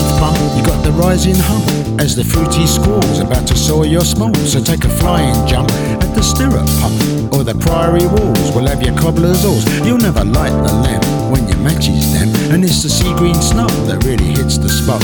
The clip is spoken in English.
teeth bump, you got the rising hump as the fruity squall's about to soil your small. So take a flying jump at the stirrup pump, or the priory walls will have your cobbler's oars. You'll never light the lamp when your match is damp, and it's the sea green snub that really hits the spot.